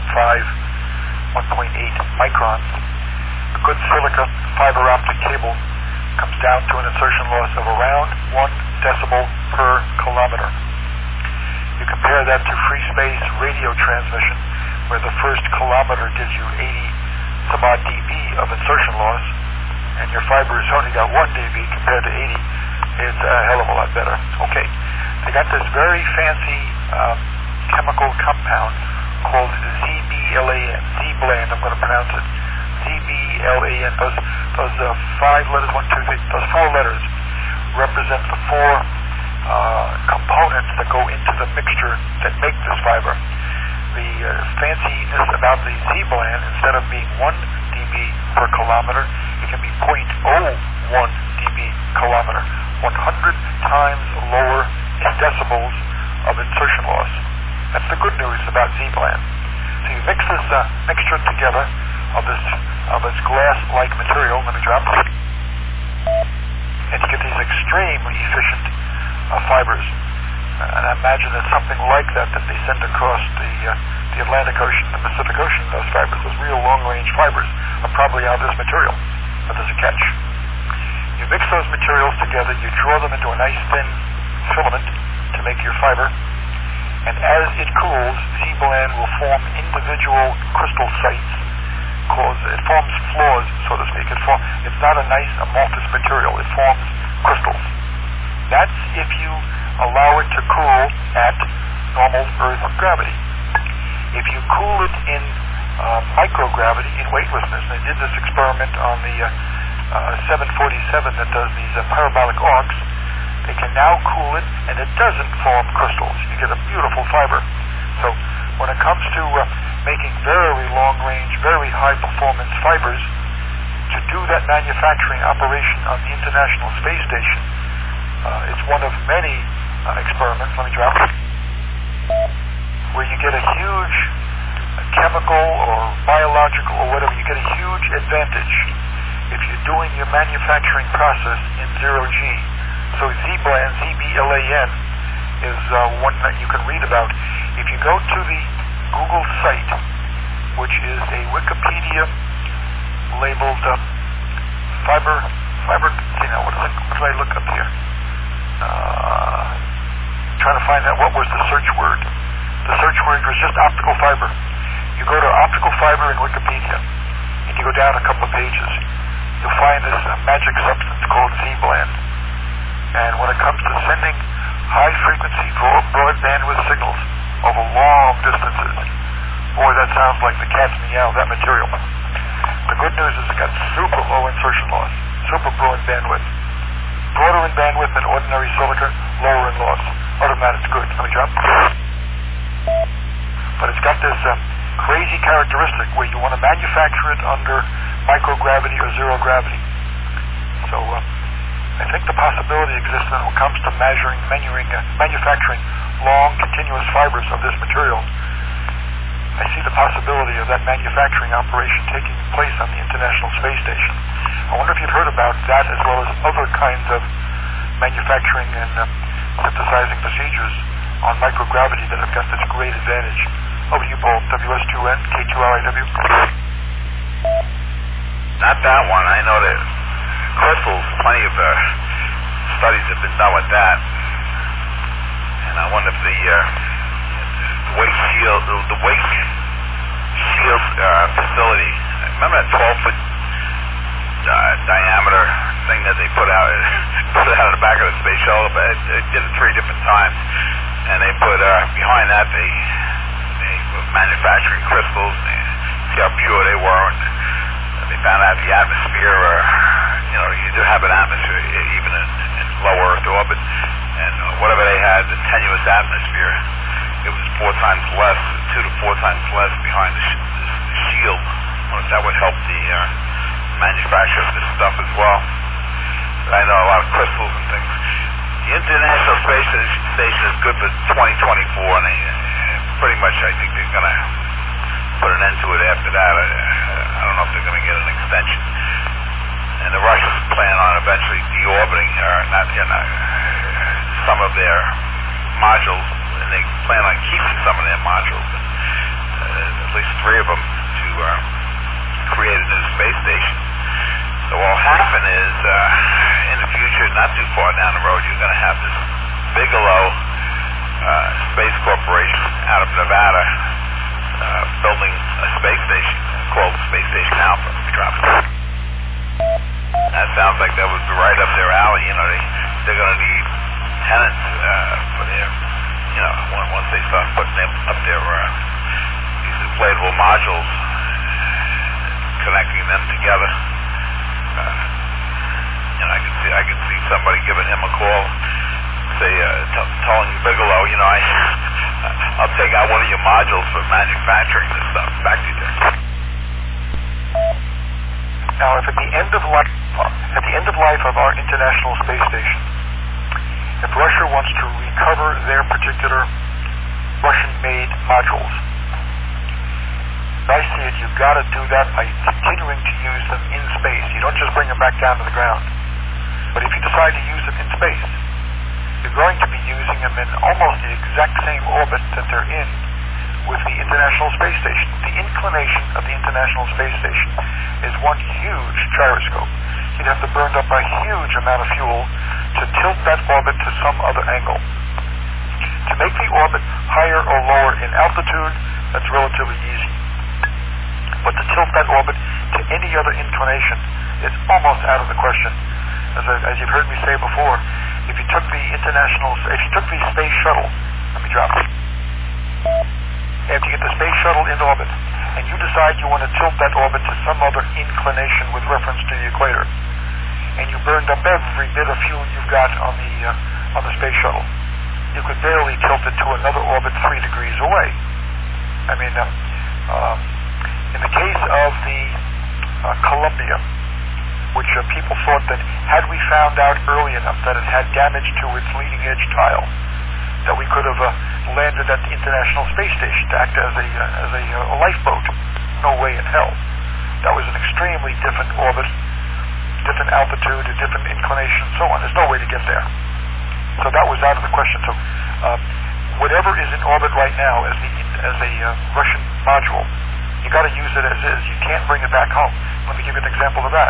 microns. A good silica fiber optic cable comes down to an insertion loss of around 1 decibel per kilometer. You compare that to free space radio transmission, where the first kilometer gives you 80 some odd dB of insertion loss, and your fiber has only got 1 dB compared to 80. It's a hell of a lot better. Okay, they got this very fancy chemical compound called ZBLAN, Z-bland, I'm going to pronounce it. ZBLAN, those 5 letters, 1, 2, 3, those 4 letters represent the 4 components that go into the mixture that make this fiber. The fanciness about the Z-bland, instead of being 1 dB per kilometer, it can be 0.01 dB kilometer, 100 times lower in decibels of insertion loss. That's the good news about Z-bland. So you mix this mixture together of this glass-like material. Let me drop it. And you get these extremely efficient fibers. And I imagine it's something like that they send across the Atlantic Ocean, the Pacific Ocean. Those fibers, those real long-range fibers, are probably out of this material. But there's a catch. You mix those materials together, you draw them into a nice thin filament to make your fiber, And as it cools, Zebulon will form individual crystal sites. It forms flaws, so to speak. It's not a nice amorphous material. It forms crystals. That's if you allow it to cool at normal Earth gravity. If you cool it in microgravity, in weightlessness, and they did this experiment on the 747 that does these parabolic arcs, they can now cool it, and it doesn't form crystals. You get a beautiful fiber. So when it comes to making very long-range, very high-performance fibers, to do that manufacturing operation on the International Space Station, it's one of many experiments, let me drop it, where you get a huge chemical or biological or whatever, you get a huge advantage if you're doing your manufacturing process in zero-G. So Zebulon, Z-B-L-A-N, is one that you can read about. If you go to the Google site, which is a Wikipedia labeled fiber, you know, what did I look up here? Trying to find out what was the search word. The search word was just optical fiber. You go to optical fiber in Wikipedia, and you go down a couple of pages. You'll find this magic substance called Zebulon. And when it comes to sending high-frequency broad bandwidth signals over long distances, boy, that sounds like the cat's meow, that material. The good news is it's got super low insertion loss, super broad bandwidth. Broader in bandwidth than ordinary silica, lower in loss. Other than that, it's good. Let me drop. But it's got this crazy characteristic where you want to manufacture it under microgravity or zero gravity. So I think the possibility exists when it comes to manufacturing long, continuous fibers of this material. I see the possibility of that manufacturing operation taking place on the International Space Station. I wonder if you've heard about that as well as other kinds of manufacturing and synthesizing procedures on microgravity that have got this great advantage. Over to you, Paul. WS2N, K2RIW. Not that one. I know that crystals, plenty of studies have been done with that. And I wonder if the waste shield facility, remember that 12-foot diameter thing that they put out in the back of the space shuttle? They did it 3 different times, and they put behind that they were manufacturing crystals. They see how pure they were, and they found out the atmosphere, you do have an atmosphere even in low Earth orbit, and whatever they had, the tenuous atmosphere, it was 4 times less, 2 to 4 times less behind the shield. I wonder if that would help the manufacture of this stuff as well. But I know a lot of crystals and things. The International Space Station is good for 2024, and they pretty much, I think they're going to put an end to it after that. I don't know if they're going to get an extension. And the Russians plan on eventually deorbiting some of their modules, and they plan on keeping some of their modules, at least 3 of them, to create a new space station. So what'll happen is, in the future, not too far down the road, you're going to have this Bigelow Space Corporation out of Nevada building a space station called Space Station Alpha. That sounds like that would be right up their alley. They're going to need tenants for their, once they start putting them up their these inflatable modules, connecting them together. I could see somebody giving him a call, say, telling Bigelow, I'll take out one of your modules for manufacturing this stuff. Back to you, Dick. Now, if at the end of life of our International Space Station, if Russia wants to recover their particular Russian-made modules, I see it, you've got to do that by continuing to use them in space. You don't just bring them back down to the ground. But if you decide to use them in space, you're going to be using them in almost the exact same orbit that they're in with the International Space Station. The inclination of the International Space Station is one huge gyroscope. You'd have to burn up a huge amount of fuel to tilt that orbit to some other angle. To make the orbit higher or lower in altitude, that's relatively easy. But to tilt that orbit to any other inclination is almost out of the question. As you've heard me say before, if you took the space shuttle, let me drop it. After you get the space shuttle in orbit, and you decide you want to tilt that orbit to some other inclination with reference to the equator, and you burned up every bit of fuel you've got on the space shuttle, you could barely tilt it to another orbit 3 degrees away. I mean, in the case of the Columbia, which people thought that had we found out early enough that it had damage to its leading edge tile, that we could have landed at the International Space Station to act as a lifeboat. No way in hell. That was an extremely different orbit, different altitude, a different inclination, and so on. There's no way to get there. So that was out of the question. So whatever is in orbit right now as a Russian module, you got to use it as is. You can't bring it back home. Let me give you an example of that.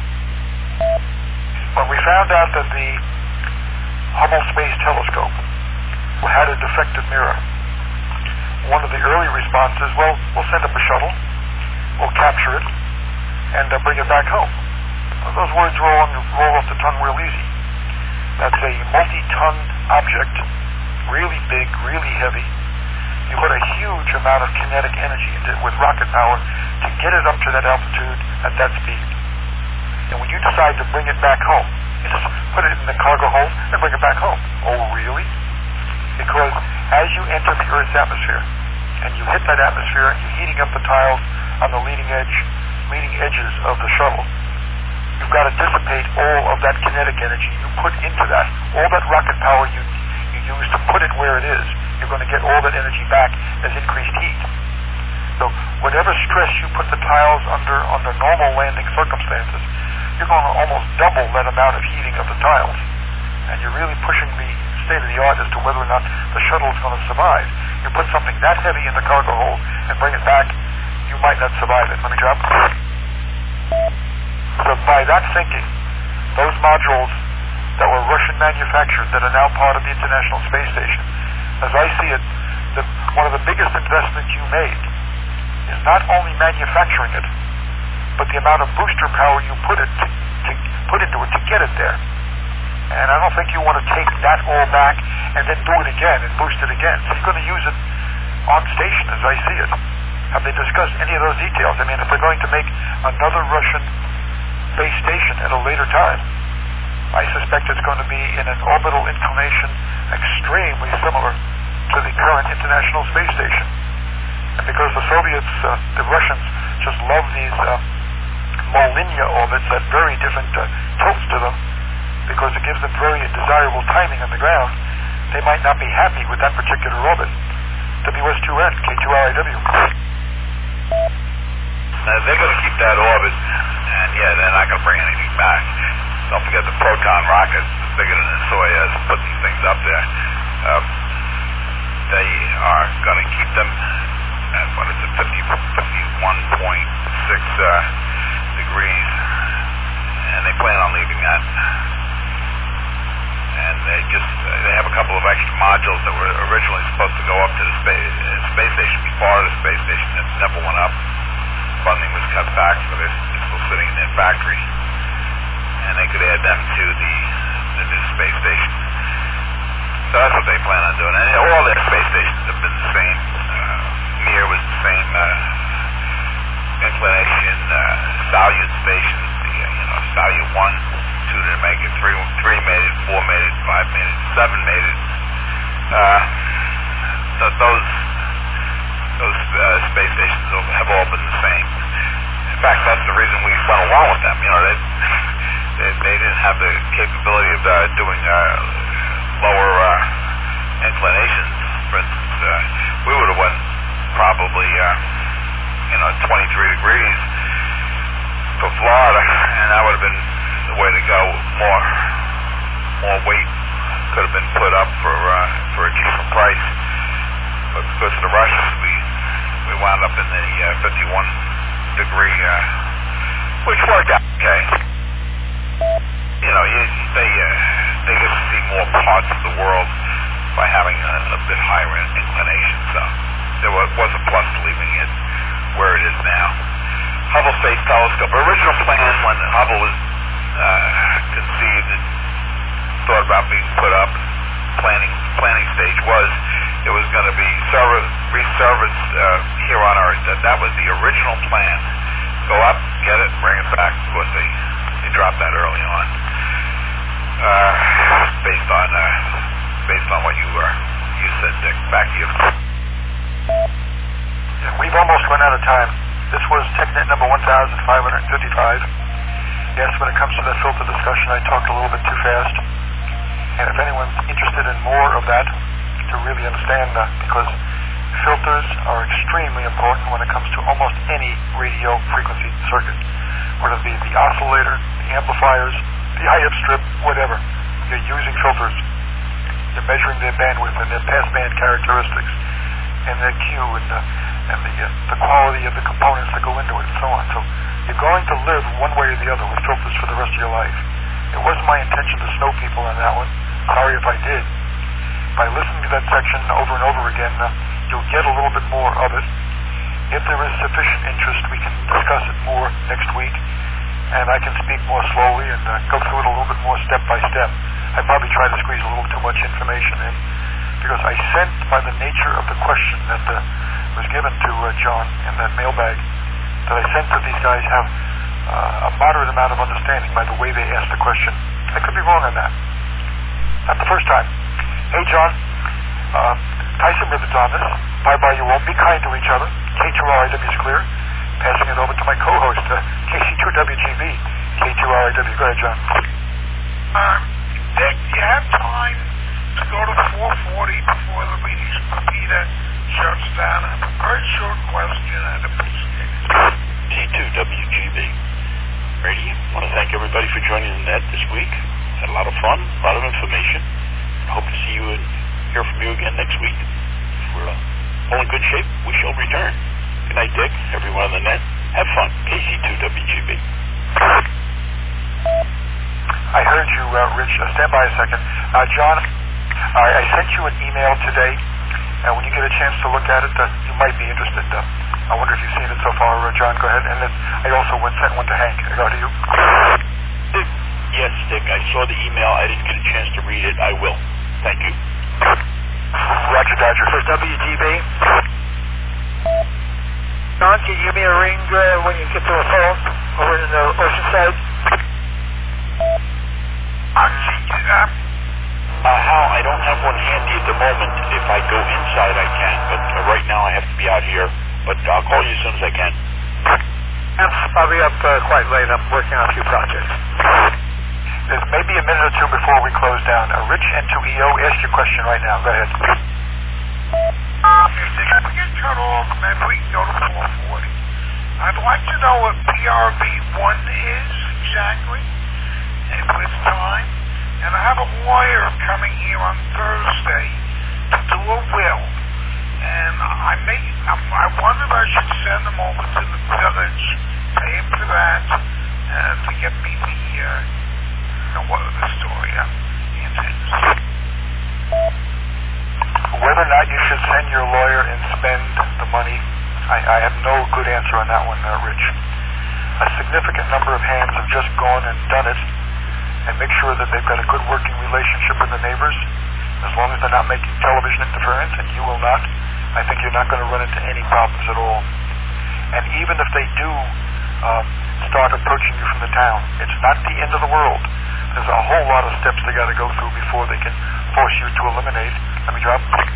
When we found out that the Hubble Space Telescope had a defective mirror, one of the early responses, well, we'll send up a shuttle, we'll capture it, and bring it back home. Well, those words roll off the tongue real easy. That's a multi-ton object, really big, really heavy. You put a huge amount of kinetic energy into it with rocket power to get it up to that altitude at that speed. And when you decide to bring it back home, you just put it in the cargo hold and bring it back home. Oh, really? Because as you enter the Earth's atmosphere, and you hit that atmosphere, and you're heating up the tiles on the leading edges of the shuttle, you've got to dissipate all of that kinetic energy you put into that. All that rocket power you use to put it where it is, you're going to get all that energy back as increased heat. So whatever stress you put the tiles under normal landing circumstances, you're going to almost double that amount of heating of the tiles. And you're really pushing the state of the art as to whether or not the shuttle is going to survive. You put something that heavy in the cargo hold and bring it back, you might not survive it. Let me drop. So by that thinking, those modules that were Russian manufactured that are now part of the International Space Station, as I see it, one of the biggest investments you made is not only manufacturing it, but the amount of booster power you put into it to get it there. And I don't think you want to take that all back and then do it again and boost it again. So you're going to use it on station, as I see it. Have they discussed any of those details? I mean, if they're going to make another Russian base station at a later time, I suspect it's going to be in an orbital inclination extremely similar to the current International Space Station. And because the Soviets, the Russians, just love these Molniya orbits, that very different tilts to them, because it gives them very desirable timing on the ground, they might not be happy with that particular orbit. WS2N, K2RIW. They're going to keep that orbit, and they're not going to bring anything back. Don't forget the Proton rocket, bigger than the Soyuz, put these things up there. They are going to keep them at, 51.6 degrees, and they plan on leaving that. And they have a couple of extra modules that were originally supposed to go up to the space station, be part of the space station, that never went up. Funding was cut back, so they're still sitting in their factory. And they could add them to the new space station. So that's what they plan on doing. And all their space stations have been the same. Mir was the same inclination. Salyut stations, Salyut 1, 2 didn't make it, 3 made it, 4 made it, 5 made it, 7 made it. Those space stations have all been the same. In fact, that's the reason we went along with them. They didn't have the capability of doing lower inclinations. For instance, we would have went probably 23 degrees for Florida, and that would have been the way to go. More weight could have been put up for a cheaper price, but because of the Russians, we wound up in the 51 degree, which worked out okay. They get to see more parts of the world by having a bit higher inclination. So there was a plus to leaving it where it is now. Hubble Space Telescope. Original plan when Hubble was conceived and thought about being put up, planning stage was it was going to be resurfaced here on Earth. That was the original plan. Go up, get it, bring it back. Of course, they dropped that early on, based on what you said, Dick. Back to you. Yeah, we've almost run out of time. This was TechNet number 1555. Yes, when it comes to that filter discussion, I talked a little bit too fast. And if anyone's interested in more of that, to really understand that, because filters are extremely important when it comes to almost any radio frequency circuit, whether it be the oscillator, the amplifiers, the IF strip, whatever. You're using filters. You're measuring their bandwidth and their passband characteristics and their Q and the quality of the components that go into it and so on. So you're going to live one way or the other with filters for the rest of your life. It wasn't my intention to snow people on that one. Sorry if I did. By listening to that section over and over again, you'll get a little bit more of it. If there is sufficient interest, we can discuss it more next week, and I can speak more slowly and go through it a little bit more step by step. I probably tried to squeeze a little too much information in, because I sent, by the nature of the question that was given to John in that mailbag, that I sent that these guys have a moderate amount of understanding by the way they asked the question. I could be wrong on that. Not the first time. Hey, John, Tyson Ribbons on this. Bye-bye, you won't. Be kind to each other. K2RIW is clear. Passing it over to my co-host, KC2WGB. K2RIW. Go ahead, John. Dick, do you have time to go to 440 before the repeater shuts down? I have a very short question. I'd appreciate it. K2WGB. Radio. I want to thank everybody for joining the net this week. Had a lot of fun, a lot of information. Hope to see you and hear from you again next week. If we're all in good shape, we shall return. Good night, Dick. Everyone on the net, have fun. KC2WGB. I heard you, Rich. Stand by a second. John, I sent you an email today, and when you get a chance to look at it, you might be interested. I wonder if you've seen it so far, John. Go ahead. And then I also sent one to Hank. Go to you. Yes, Dick. I saw the email. I didn't get a chance to read it. I will. Thank you. Roger, Dodger. For WGB. John, can you give me a ring when you get to a phone over in the Oceanside? Hal, I don't have one handy at the moment. If I go inside, I can, but right now I have to be out here. But I'll call you as soon as I can. I'll be up quite late. I'm working on a few projects. There's maybe a minute or two before we close down. Rich N2EO, ask your question right now. Go ahead. If we get cut off, maybe we can go to 440. I'd like to know what PRB1 is exactly, and with time. And I have a lawyer coming here on Thursday to do a will. And I wonder if I should send them over to the village, pay him for that, to get me the story intends. Whether or not you should send your lawyer and spend the money, I have no good answer on that one, Rich. A significant number of hands have just gone and done it, and make sure that they've got a good working relationship with the neighbors, as long as they're not making television interference, and you will not. I think you're not going to run into any problems at all. And even if they do start approaching you from the town, it's not the end of the world. There's a whole lot of steps they got to go through before they can force you to eliminate. Let me drop.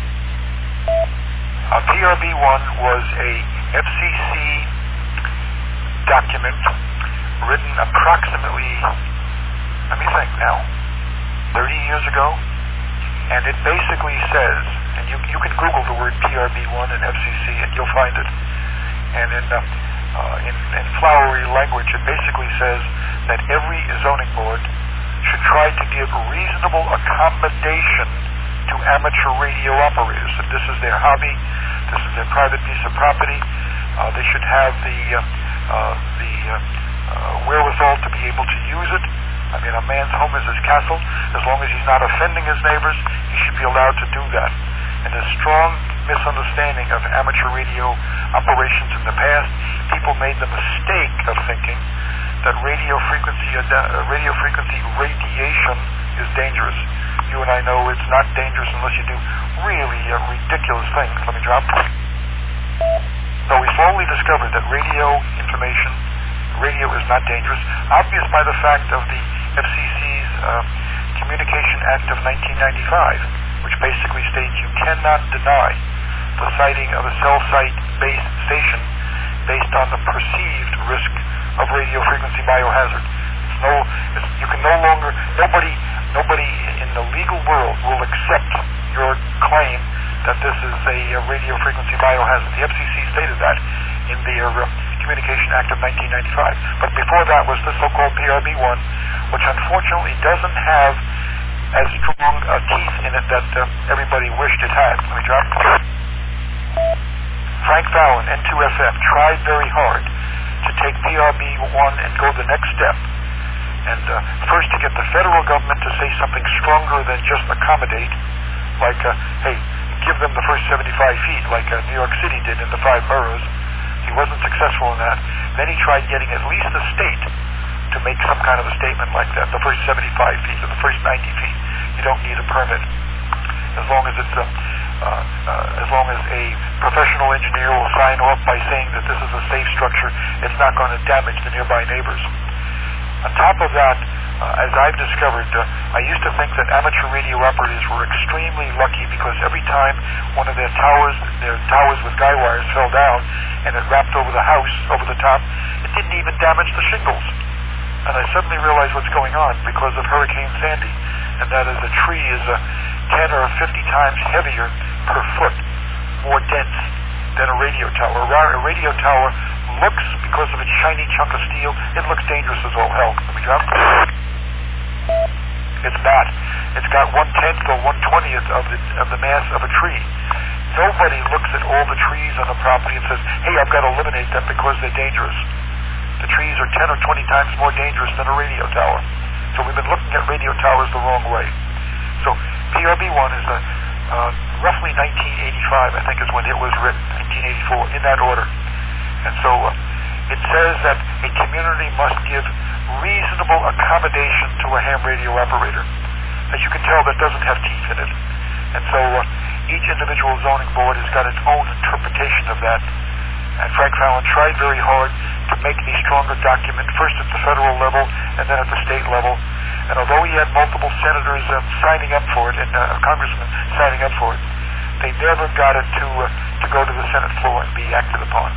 PRB1 was a FCC document written approximately, let me think now, 30 years ago. And it basically says, and you can Google the word PRB1 and FCC and you'll find it. And in flowery language, it basically says that every zoning board should try to give reasonable accommodation to amateur radio operators. If this is their hobby, this is their private piece of property, they should have the wherewithal to be able to use it I mean, a man's home is his castle. As long as he's not offending his neighbors, he should be allowed to do that. And there's strong misunderstanding of amateur radio operations in the past. People made the mistake of thinking that radio frequency radiation is dangerous. You and I know it's not dangerous unless you do really ridiculous things. Let me drop. So we slowly discovered that radio is not dangerous, obvious by the fact of the FCC's Communication Act of 1995, which basically states you cannot deny the sighting of a cell site-based station based on the perceived risk of radio frequency biohazard. Nobody in the legal world will accept your claim that this is a radio frequency biohazard. The FCC stated that in their Communication Act of 1995. But before that was the so-called PRB-1, which unfortunately doesn't have as strong teeth in it that everybody wished it had. Let me drop. Frank Fallon, N2FM, tried very hard to take PRB-1 and go the next step. And first to get the federal government to say something stronger than just accommodate, like, hey, give them the first 75 feet, like New York City did in the 5 boroughs. He wasn't successful in that. Then he tried getting at least the state to make some kind of a statement like that. The first 75 feet or the first 90 feet, you don't need a permit. As long as a professional engineer will sign off by saying that this is a safe structure, it's not going to damage the nearby neighbors. On top of that, as I've discovered, I used to think that amateur radio operators were extremely lucky because every time one of their towers with guy wires fell down and it wrapped over the house, over the top, it didn't even damage the shingles. And I suddenly realized what's going on because of Hurricane Sandy, and that is a tree is 10 or 50 times heavier per foot, more dense than a radio tower. A radio tower looks, because of its shiny chunk of steel, it looks dangerous as all hell. Let me drop. It's not. It's got 1/10 or 1/20th of the mass of a tree. Nobody looks at all the trees on the property and says, hey, I've got to eliminate them because they're dangerous. The trees are 10 or 20 times more dangerous than a radio tower. So we've been looking at radio towers the wrong way. So PRB-1 is roughly 1985, I think is when it was written, 1984, in that order. And so it says that a community must give reasonable accommodation to a ham radio operator. As you can tell, that doesn't have teeth in it. And so each individual zoning board has got its own interpretation of that. And Frank Fallon tried very hard to make a stronger document, first at the federal level and then at the state level. And although he had multiple senators signing up for it and congressmen signing up for it, they never got it to go to the Senate floor and be acted upon.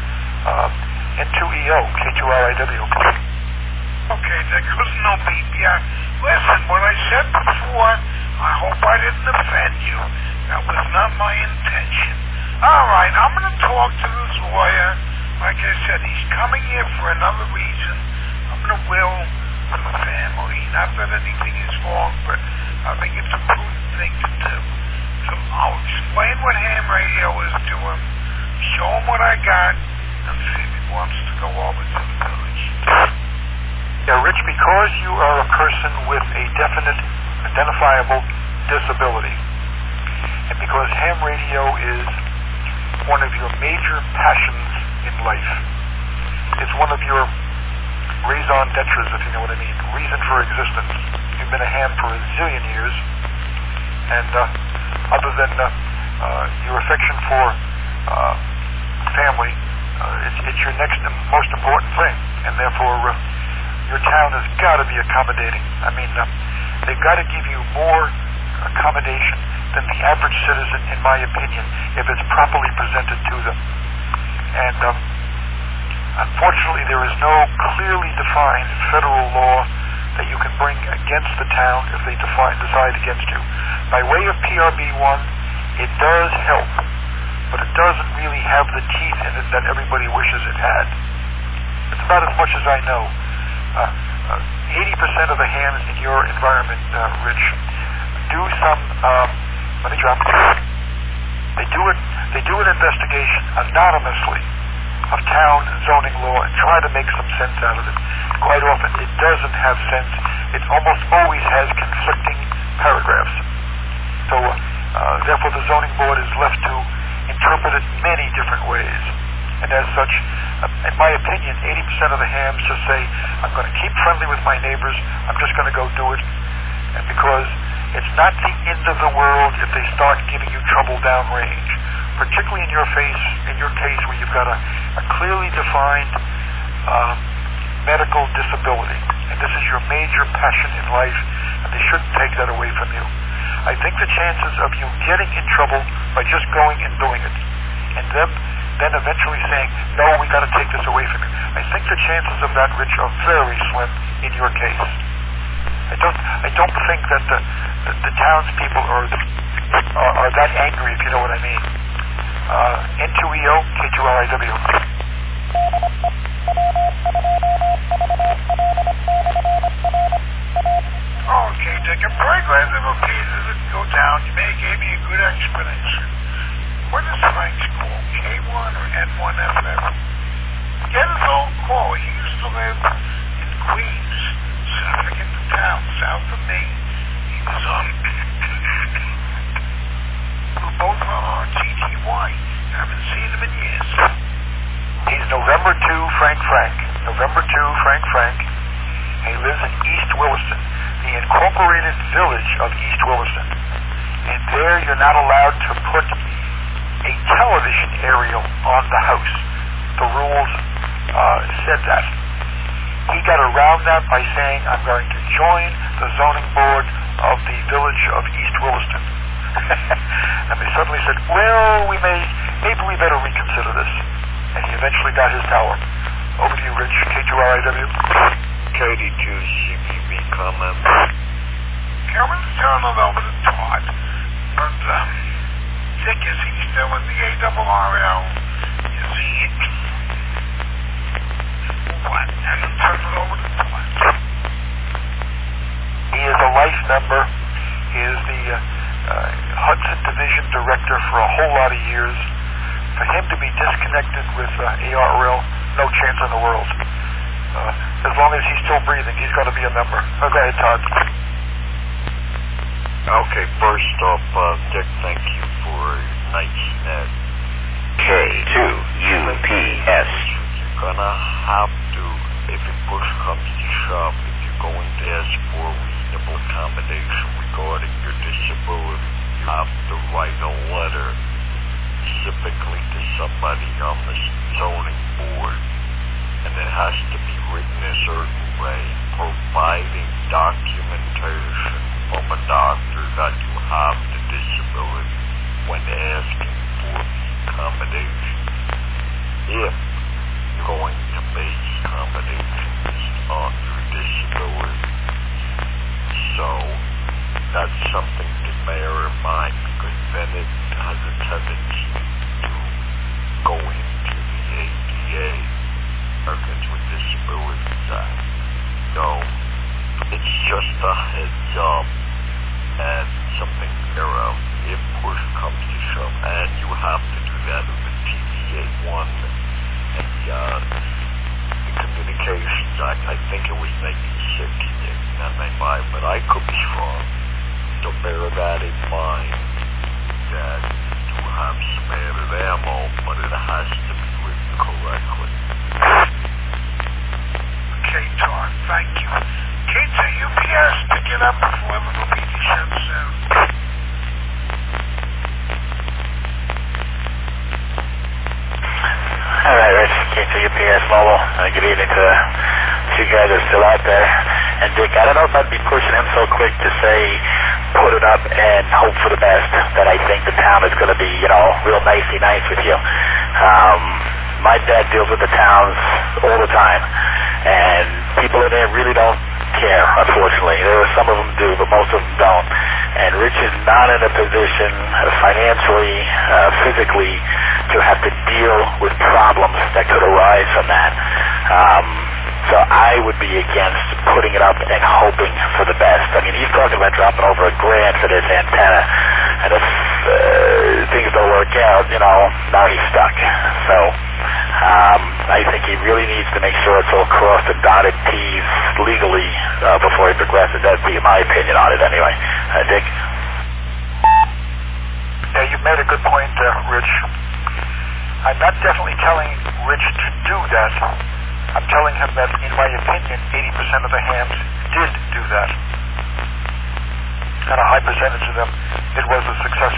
N2EO, K2RIW. Okay, there goes no beep. Yeah. Listen, what I said before, I hope I didn't offend you. That was not my intention. All right, I'm going to talk to this lawyer. Like I said, he's coming here for another reason. I'm going to will for the family. Not that anything is wrong, but I think it's a prudent thing to do. So I'll explain what ham radio is to him, show him what I got, and see if he wants to go over to the village. Yeah, Rich, because you are a person with a definite, identifiable disability, and because ham radio is one of your major passions in life, it's one of your raison d'etres, if you know what I mean, reason for existence. You've been a ham for a zillion years, and other than your affection for family, it's your next and most important thing, and therefore your town has got to be accommodating. I mean, they've got to give you more accommodation than the average citizen, in my opinion, if it's properly presented to them. And unfortunately, there is no clearly defined federal law that you can bring against the town if they decide against you. By way of PRB-1, it does help, but it doesn't really have the teeth in it that everybody wishes it had. It's about as much as I know. 80% of the hams in your environment, Rich, do some, let me drop it. They do an investigation anonymously of town zoning law and try to make some sense out of it. Quite often it doesn't have sense. It almost always has conflicting paragraphs. So therefore the zoning board is left to interpret it many different ways. And as such, in my opinion, 80% of the hams just say, I'm going to keep friendly with my neighbors, I'm just going to go do it. And because it's not the end of the world if they start giving you trouble downrange, particularly in your case where you've got a clearly defined medical disability. And this is your major passion in life, and they shouldn't take that away from you. I think the chances of you getting in trouble by just going and doing it, and them then eventually saying, no, we got to take this away from you, I think the chances of that, Rich, are very slim in your case. I don't think that the townspeople are that angry, if you know what I mean. N2EO, K2LIW. Okay, Dick, I'm very glad the repeaters didn't go down. You gave me a good explanation. What is Frank's call? K1 or N1FM? Get his own call. He used to live in Queens, Suffolk in the town, south of me. He was on... We're both on RTTY. Haven't seen him in years. He's November 2 Frank. November 2 Frank. He lives in East Williston, the incorporated village of East Williston. And there you're not allowed to put a television aerial on the house. The rules said that. He got around that by saying, I'm going to join the zoning board of the village of East Williston. And they suddenly said, well, maybe we better reconsider this. And he eventually got his tower. Over to you, Rich. K2RIW. KD2CBB comment. Cameron's turning it over to Todd. But, Dick, is he still in the ARRL? Is he... What? And then turn it over to Todd. He is a life member. He is the Hudson Division Director for a whole lot of years. For him to be disconnected with ARRL, no chance in the world. As long as he's still breathing, he's got to be a member. Go ahead, Todd. Okay, first off, Dick, thank you for tonight's net. K2UPS. You're gonna have to, if it push comes to shove, if you're going to ask for reasonable accommodation regarding your disability, you have to write a letter specifically to somebody on the zoning board, and it has to be written a certain way, providing documentation from a doctor that you have the disability when asking for the accommodation. If you're going to base accommodations on your disability. So that's something to bear in mind, because then it has a tendency to go into the ADA, Americans with Disabilities Act. So it's just a heads up and something to bear out if push comes to shove, and you have to do that with the TVA 1 and the Communications Act. I think it was 1960, not 95, but I could be wrong. So bear that in mind, that you have some added ammo, but it has to be written correctly. Okay, Todd, thank you. K2UPS, pick it up before the meeting shuts down. All right, Rich. K2UPS Mobile. Good evening to you guys that are still out there. And Dick, I don't know if I'd be pushing him so quick to say, put it up and hope for the best, that I think the town is going to be, real nicey nice with you. My dad deals with the towns all the time, and people in there really don't care, unfortunately. There are some of them do, but most of them don't. And Rich is not in a position financially, physically, to have to deal with problems that could arise from that. So I would be against putting it up and hoping for the best. I mean, he's talking about dropping over $1,000 for this antenna, and if things don't work out, now he's stuck. So I think he really needs to make sure it's all crossed and dotted T's legally before he progresses. That'd be my opinion on it anyway. Dick? Yeah, you've made a good point, Rich. I'm not definitely telling Rich to do that. I'm telling him that, in my opinion, 80% of the hams did do that. And a high percentage of them, it was a successful